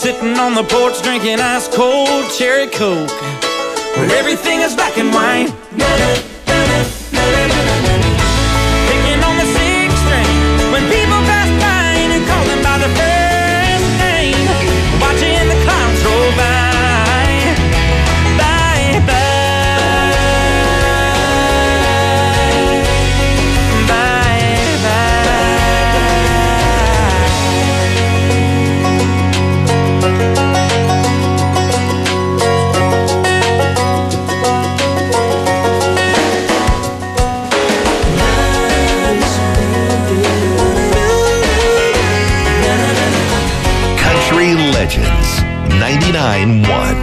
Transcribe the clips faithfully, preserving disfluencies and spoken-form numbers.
sitting on the porch drinking ice cold cherry Coke, where everything is black and white. Picking on the sixth string when people pass by and call them by their first name. Watching the clouds roll by, by, by, by, by. Country Legends ninety-nine point one.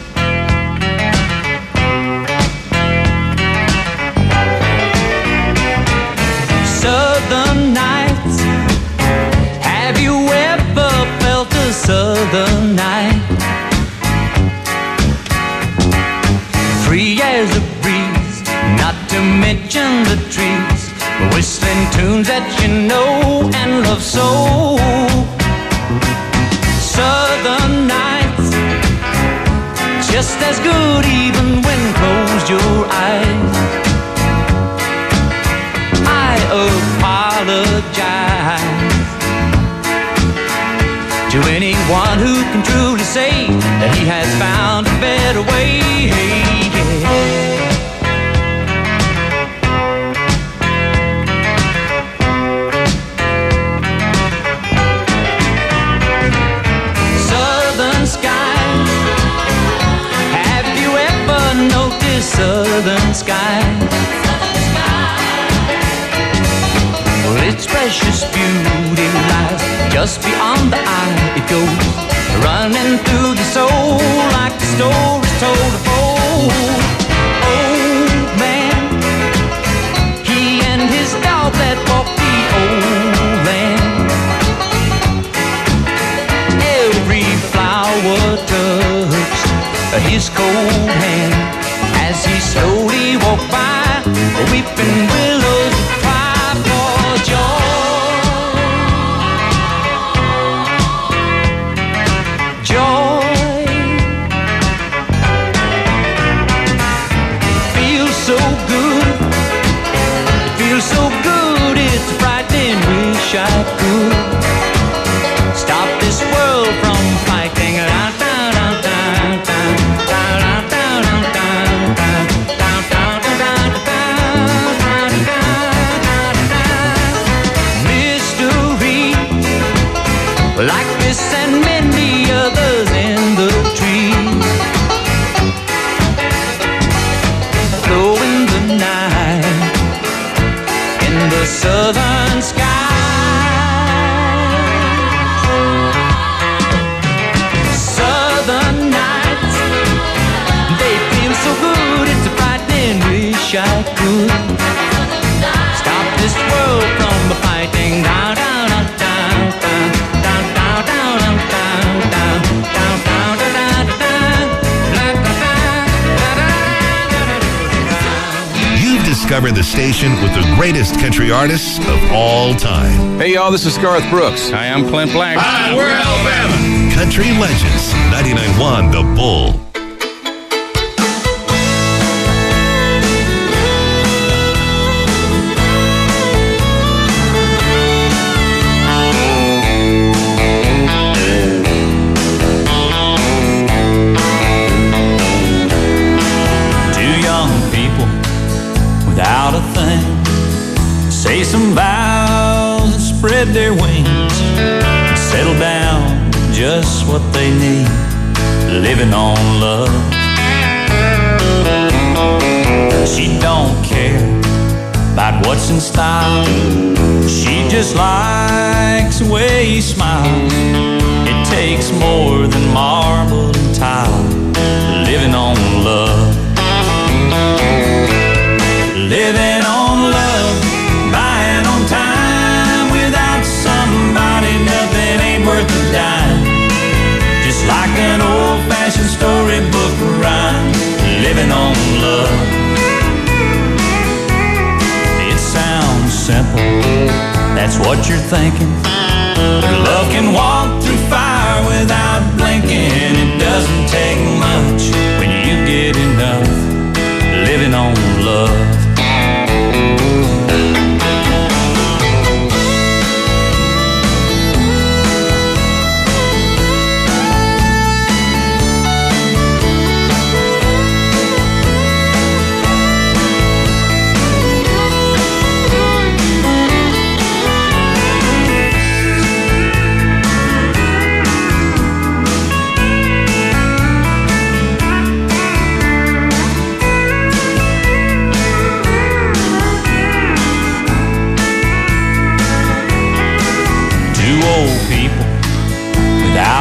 Southern nights, have you ever felt a southern night? Free as a breeze, not to mention the trees, whistling tunes that you know and love so. Southern nights, just as good even when closed your eyes. I apologize to anyone who can truly say that he has found a better way. Southern skies, have you ever noticed southern skies? Well, its precious beauty lies just beyond the eye. It goes running through the soul like the stories told of old. Old man, he and his dog that walked the old land. Every flower touched his cold hand as he slowly walked by. Weeping willows cry for joy, joy. Feels so good, it feels so good, it's frightening. Wish I could stop this world from fighting. Like this and many others in the trees, glow in the night in the southern sky. Southern nights, they feel so good, it's a frightening. Wish I could stop this world from fighting. Down, down, down, down, down. You've discovered the station with the greatest country artists of all time. Hey, y'all, this is Garth Brooks. Hi, I'm Clint Black. Hi, we're Alabama. Country Legends ninety-nine point one The Bull. Without a thing, say some vows and spread their wings and settle down just what they need, living on love. She don't care about what's in style, she just likes the way he smiles. It takes more than marble and tile, living on love. Living on love, buying on time. Without somebody, nothing ain't worth a dime. Just like an old-fashioned storybook rhyme, living on love. It sounds simple, that's what you're thinking, but love can walk through fire without blinking.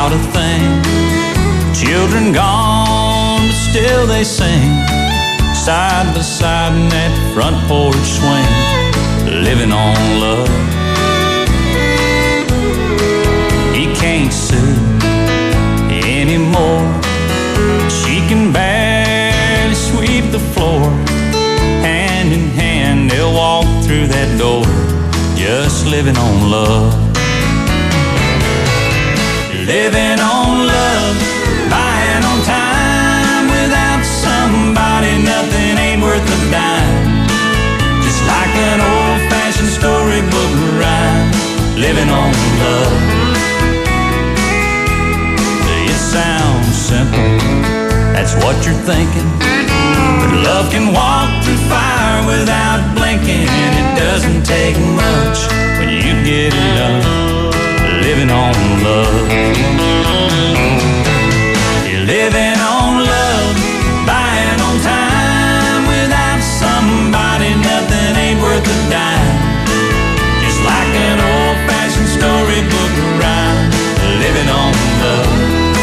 without a thing. Children gone, but still they sing, side by side in that front porch swing, living on love. He can't sue anymore. She can barely sweep the floor. Hand in hand they'll walk through that door, just living on love. Living on love, buying on time. Without somebody, nothing ain't worth a dime. Just like an old-fashioned storybook rhyme, living on love. It sounds simple, that's what you're thinking, but love can walk through fire without blinking. It doesn't take much when you get it done, living on love. You're living on love, buying on time. Without somebody, nothing ain't worth a dime. Just like an old-fashioned storybook rhyme, living on love.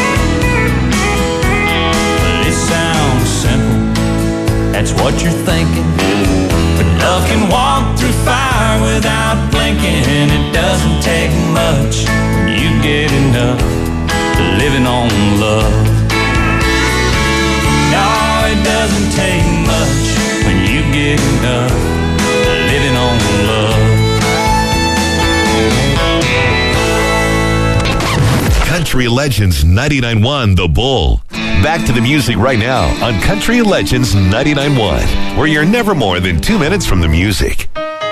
Well, it sounds simple, that's what you're thinking, but love can walk through fire without blinking. It doesn't take much when you get enough, living on love. No, it doesn't take much when you get enough, living on love. Country Legends ninety-nine point one The Bull. Back to the music right now on Country Legends ninety-nine point one, where you're never more than two minutes from the music.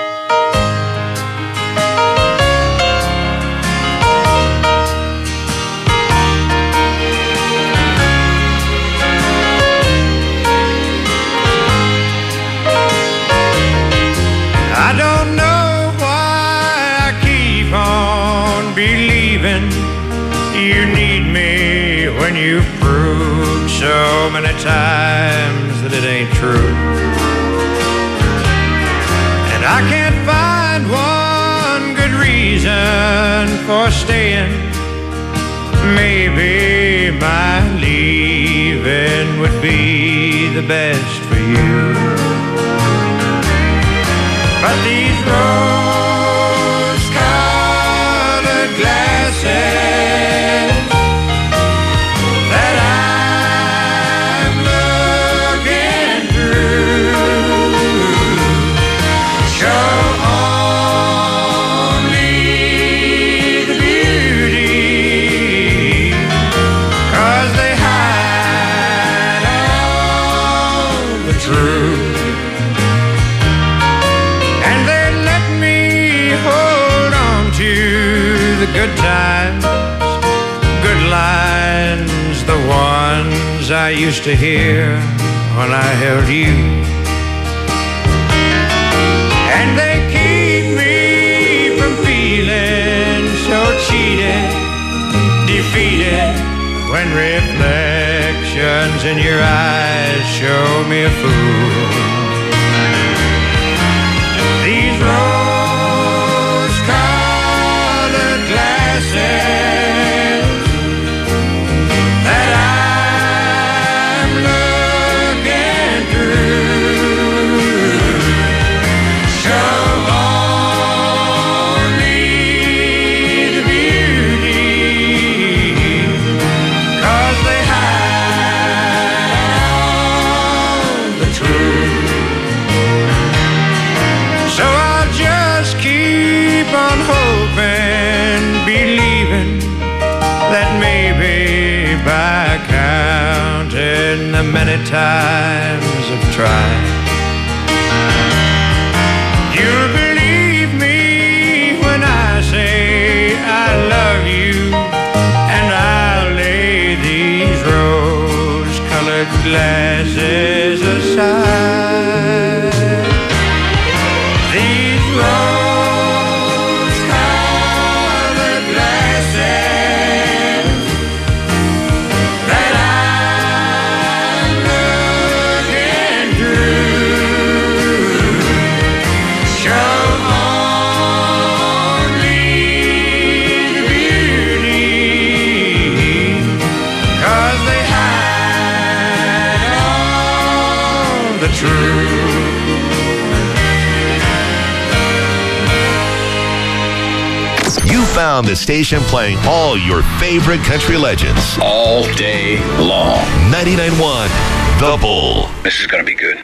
I don't know why I keep on believing you need me when you've proved so many times that it ain't true. And I can't find one good reason for staying. Maybe my leaving would be the best for you. But these rose-colored glasses that I'm looking through show only the beauty, 'cause they hide all the truth. The good times, good lines, the ones I used to hear when I held you. And they keep me from feeling so cheated, defeated, when reflections in your eyes show me a fool. These roads that I'm looking through show only the beauty, 'cause they hide all the truth. So I'll just keep on hoping, believing that maybe by counting the many times I've tried, you'll believe me when I say I love you, and I'll lay these rose-colored glasses aside. These rose only the beauty, You found the station playing all your favorite country legends. All day long. ninety-nine point one The Bull. This is going to be good.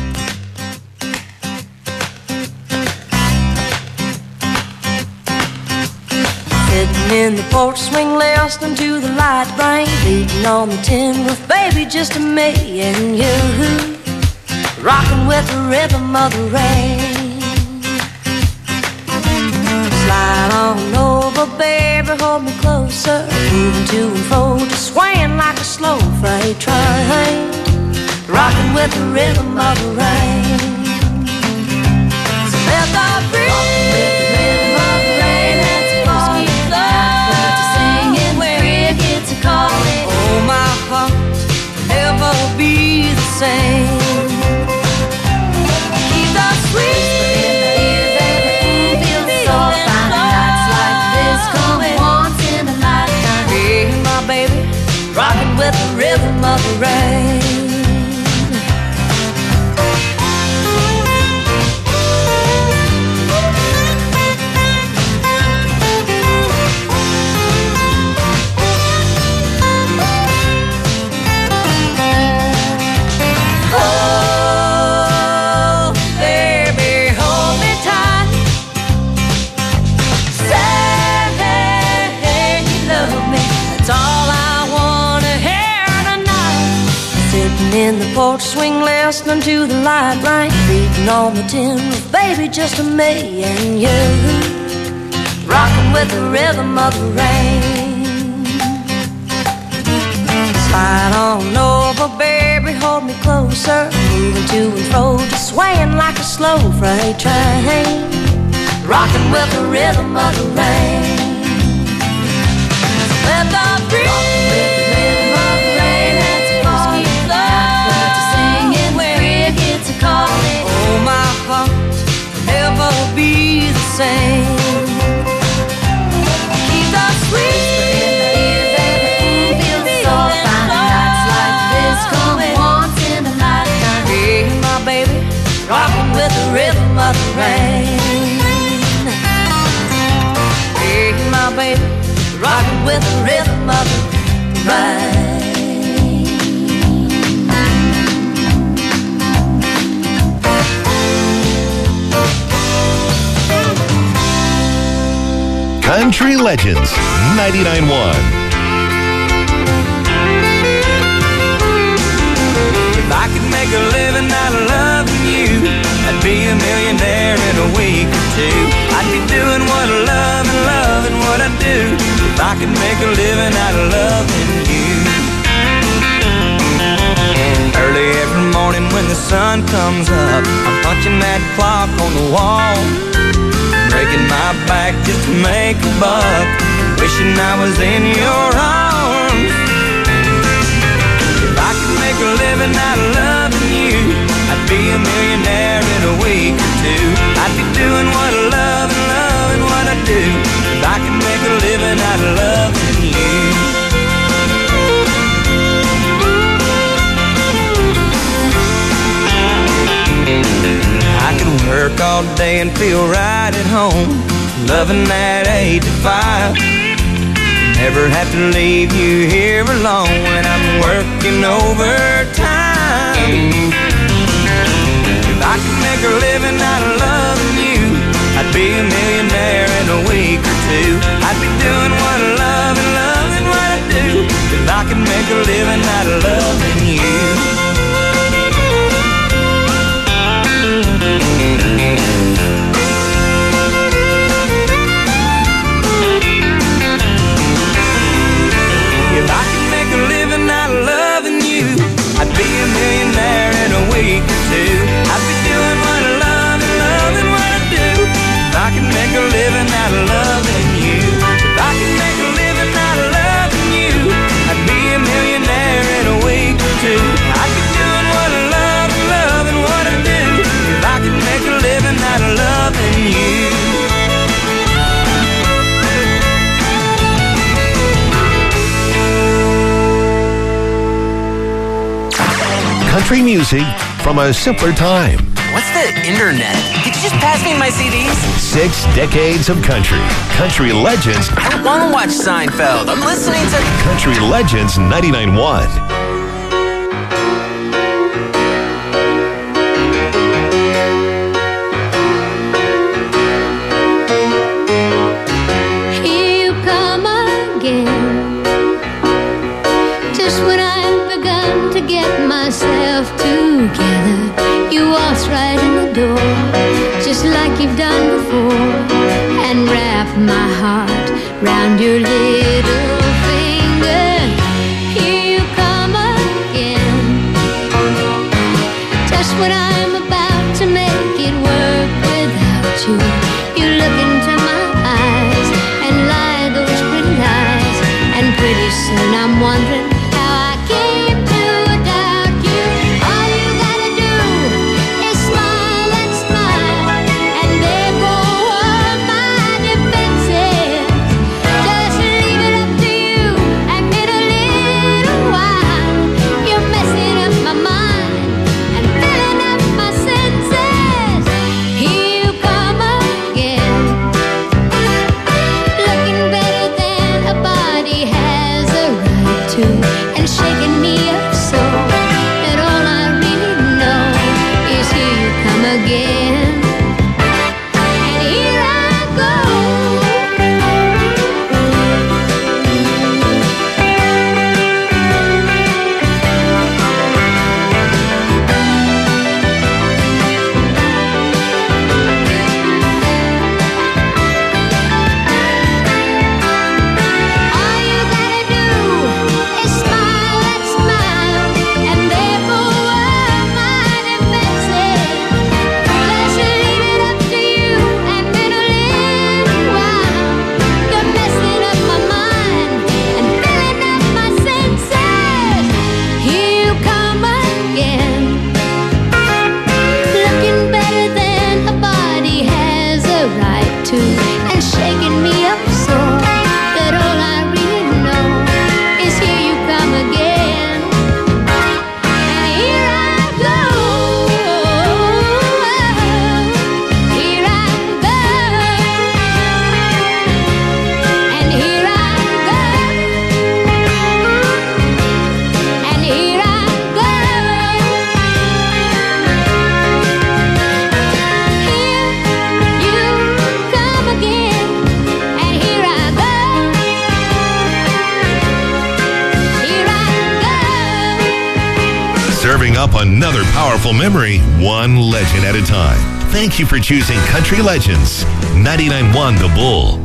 Sitting in the porch swing, listening to the light rain, beating on the tin roof, baby, just me and you, rocking with the rhythm of the rain. Slide on over, baby, hold me closer, moving to and fro, just swaying like a slow freight train, rocking with the rhythm of the rain. So let the breeze calling. Oh, my heart will never be the same. Keep the sweet feel so fine. Nights like this come once in a lifetime. Hey, my baby, rocking with the rhythm of the rain. In the porch swing, listening to the light rain, beating on the tin roof, baby, just me and you, rocking with the rhythm of the rain. Slide on over, baby, hold me closer, moving to and fro, just swaying like a slow freight train, rocking with the rhythm of the rain. Let the breeze calling. Oh, my heart will never be the same. Keep the sweet feel so fine. Nights like this come once in a lifetime. Hey, my baby, rocking with the rhythm of the rain. Hey, my baby, rocking with the rhythm of the rain. Country Legends ninety-nine point one. If I could make a living out of loving you, I'd be a millionaire in a week or two. I'd be doing what I love and loving what I do. If I could make a living out of loving you. Early every morning when the sun comes up, I'm punching that clock on the wall, breaking my back just to make a buck, wishing I was in your arms. If I could make a living out of loving you, I'd be a millionaire in a week or two. I'd be doing what I love and loving what I do. If I could make a living out of loving you. I could work all day and feel right at home, loving that eight to five. Never have to leave you here alone when I'm working overtime. If I could make a living out of loving you, I'd be a millionaire in a week or two. I'd be doing what I love and loving what I do. If I could make a living out of loving you. If I could make a living out of loving you, I'd be a millionaire in a week or two. I'd be doing what I love and loving what I do. If I could make a living out of loving you. If I could make a living out of loving you, I'd be a millionaire in a week or two. I'd be doing what I love and loving what I do. If I could make a living out of loving you. Country music from a simpler time. What's the internet? Get just pass me my C Ds? Six decades of country. Country Legends. I don't want to watch Seinfeld. I'm listening to Country Legends ninety-nine point one. Together, you waltz right in the door, just like you've done before, and wrap my heart round your little finger. Here you come again, just when I'm about to make it work without you. You look into my eyes and lie those pretty lies, and pretty soon I'm wondering how I came to. Up another powerful memory, one legend at a time. Thank you for choosing Country Legends ninety-nine point one The Bull.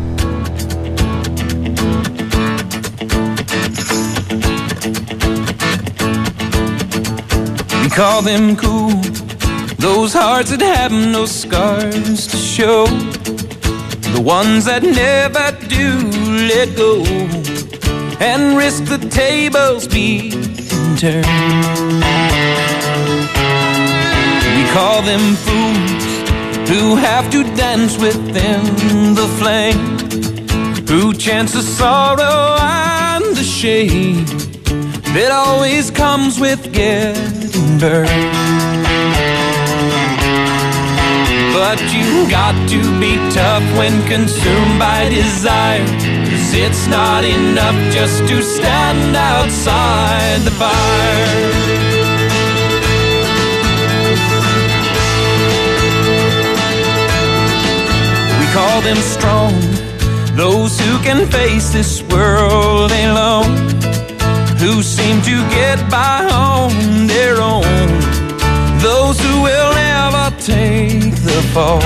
We call them cool, those hearts that have no scars to show, the ones that never do let go and risk the tables being turned. We call them fools who have to dance within the flame, who chance the sorrow and the shame that always comes with getting burned. But you got to be tough when consumed by desire, 'cause it's not enough just to stand outside the fire. Call them strong, those who can face this world alone, who seem to get by on their own, those who will never take the fall.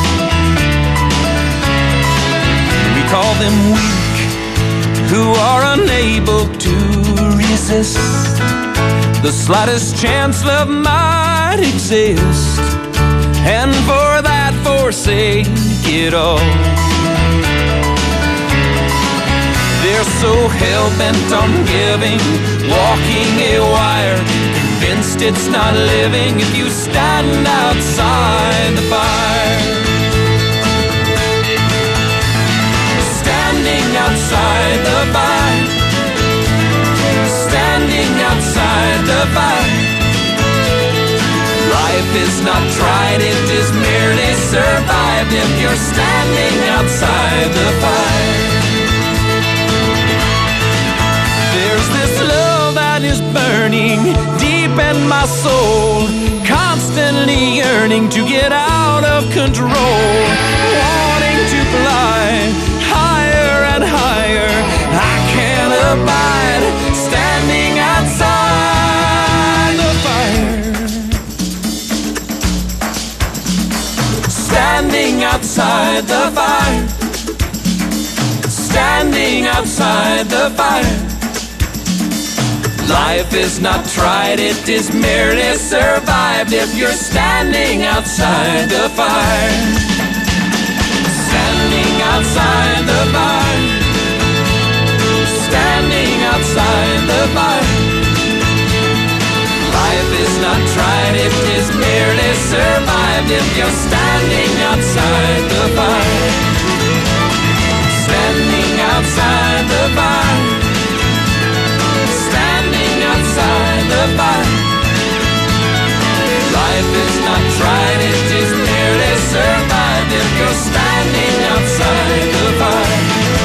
We call them weak, who are unable to resist the slightest chance love might exist, and for that forsake it all. They're so hell-bent on giving, walking a wire, convinced it's not living if you stand outside the fire. Standing outside the fire, standing outside the fire. Life Life is not tried, it is merely survived if you're standing outside the fire. There's this love that is burning deep in my soul, constantly yearning to get out of control, wanting to fly higher and higher. I can't abide standing outside the fire. Standing outside the fire. Standing outside the fire. Life is not tried, it is merely survived if you're standing outside the fire. Standing outside the fire. Standing outside the fire. Life is not tried, it is merely survived if you're standing outside the fire. Standing outside the fire. Standing outside the fire. Life is not tried, it is merely survived if you're standing outside the fire.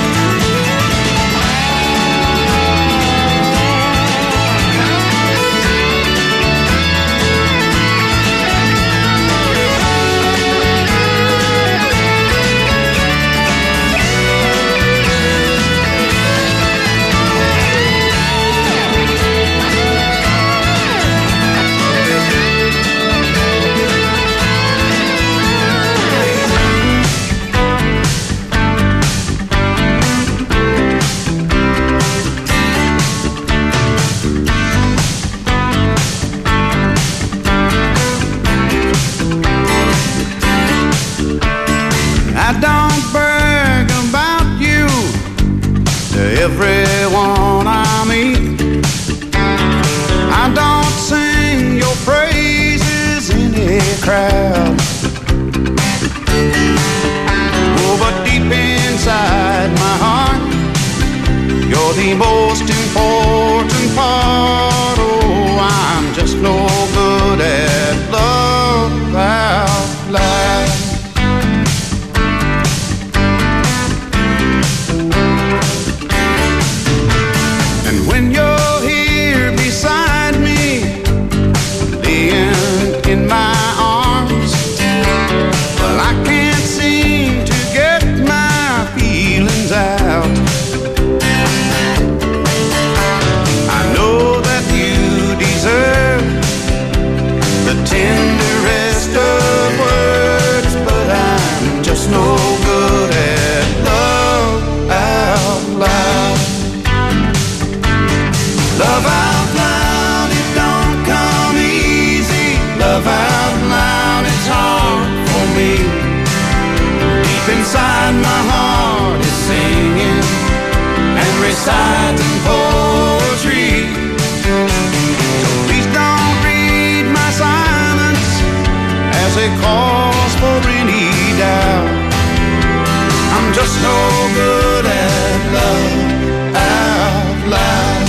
Everyone I meet, I don't sing your praises in a crowd. Oh, but deep inside my heart, you're the most important part. Oh, I'm just no good at love out loud. When you're here beside me, laying in my arms, well, I can't seem to get my feelings out. I know that you deserve the tenderest of words, but I'm just no good at love out loud. Love out loud, it don't come easy. Love out loud, it's hard for me. Deep inside my heart is singing and reciting poetry. So please don't read my silence as a cause for any doubt. I'm just no good at love out loud.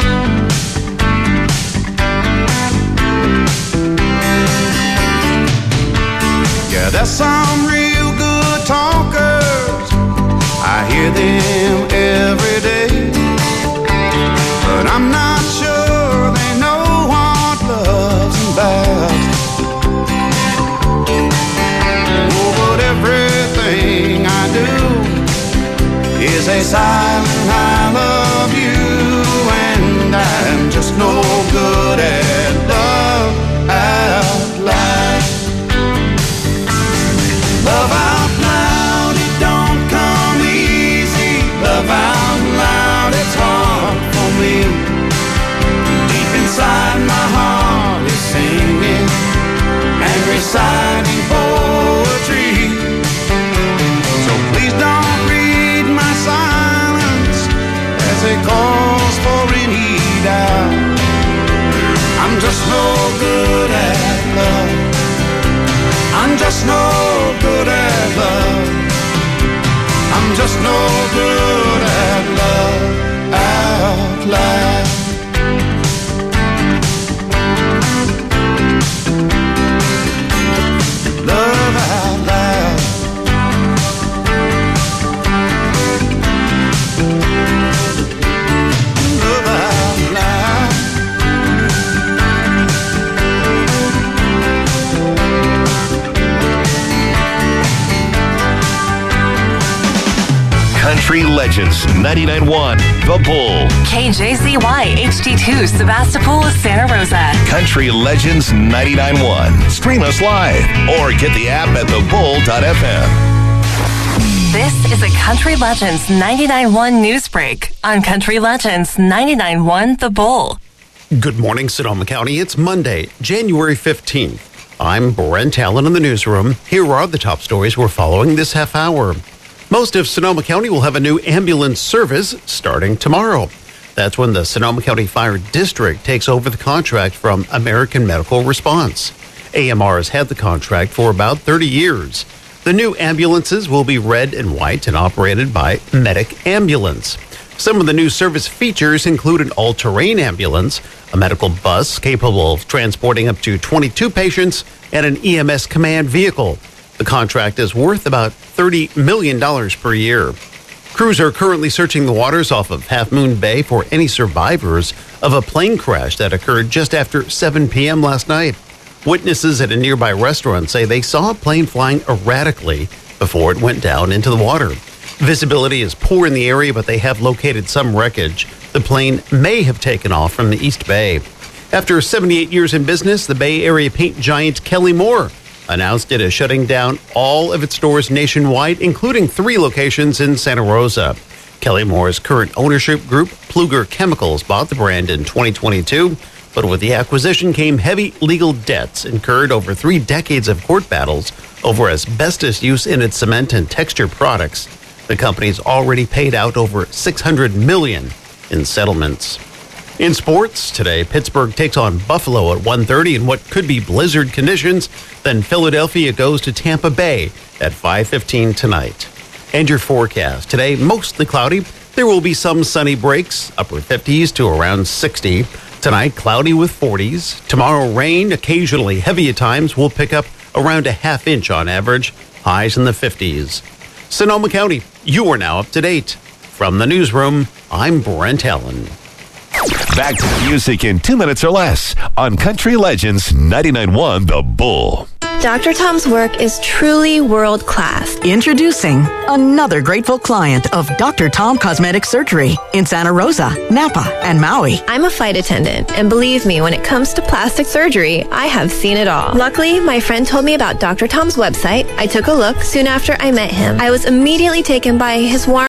Yeah, there's some real good talkers, I hear them every day, but I'm not sure they know what love's about. Oh, but everything I do is a silent I love you, and I'm just no good at love out loud. Love out loud, it don't come easy. Love out loud, it's hard for me. Deep inside my heart is singing and reciting poetry. So please don't read my silence as a cause for any doubt. I'm just no good at love. I'm just no good at love. I'm just no good at love out loud. Country Legends ninety-nine point one, The Bull. K J Z Y H D two, Sebastopol, Santa Rosa. Country Legends ninety-nine point one. Stream us live or get the app at the bull dot f m. This is a Country Legends ninety-nine point one news break on Country Legends ninety-nine point one The Bull. Good morning, Sonoma County. It's Monday, January fifteenth. I'm Brent Allen in the newsroom. Here are the top stories we're following this half hour. Most of Sonoma County will have a new ambulance service starting tomorrow. That's when the Sonoma County Fire District takes over the contract from American Medical Response. A M R has had the contract for about thirty years. The new ambulances will be red and white and operated by Medic Ambulance. Some of the new service features include an all-terrain ambulance, a medical bus capable of transporting up to twenty-two patients, and an E M S command vehicle. The contract is worth about thirty million dollars per year. Crews are currently searching the waters off of Half Moon Bay for any survivors of a plane crash that occurred just after seven p.m. last night. Witnesses at a nearby restaurant say they saw a plane flying erratically before it went down into the water. Visibility is poor in the area, but they have located some wreckage. The plane may have taken off from the East Bay. After seventy-eight years in business, the Bay Area paint giant Kelly Moore announced it is shutting down all of its stores nationwide, including three locations in Santa Rosa. Kelly Moore's current ownership group, Pluger Chemicals, bought the brand in twenty twenty-two, but with the acquisition came heavy legal debts incurred over three decades of court battles over asbestos use in its cement and texture products. The company's already paid out over six hundred million dollars in settlements. In sports, today, Pittsburgh takes on Buffalo at one thirty in what could be blizzard conditions. Then Philadelphia goes to Tampa Bay at five fifteen tonight. And your forecast. Today, mostly cloudy. There will be some sunny breaks, upper fifties to around sixty. Tonight, cloudy with forties. Tomorrow, rain, occasionally heavy at times. We'll pick up around a half inch on average. Highs in the fifties. Sonoma County, you are now up to date. From the newsroom, I'm Brent Allen. Back to the music in two minutes or less on Country Legends ninety-nine point one The Bull. Doctor Tom's work is truly world-class. Introducing another grateful client of Doctor Tom Cosmetic Surgery in Santa Rosa, Napa, and Maui. I'm a flight attendant, and believe me, when it comes to plastic surgery, I have seen it all. Luckily, my friend told me about Doctor Tom's website. I took a look soon after I met him. I was immediately taken by his warm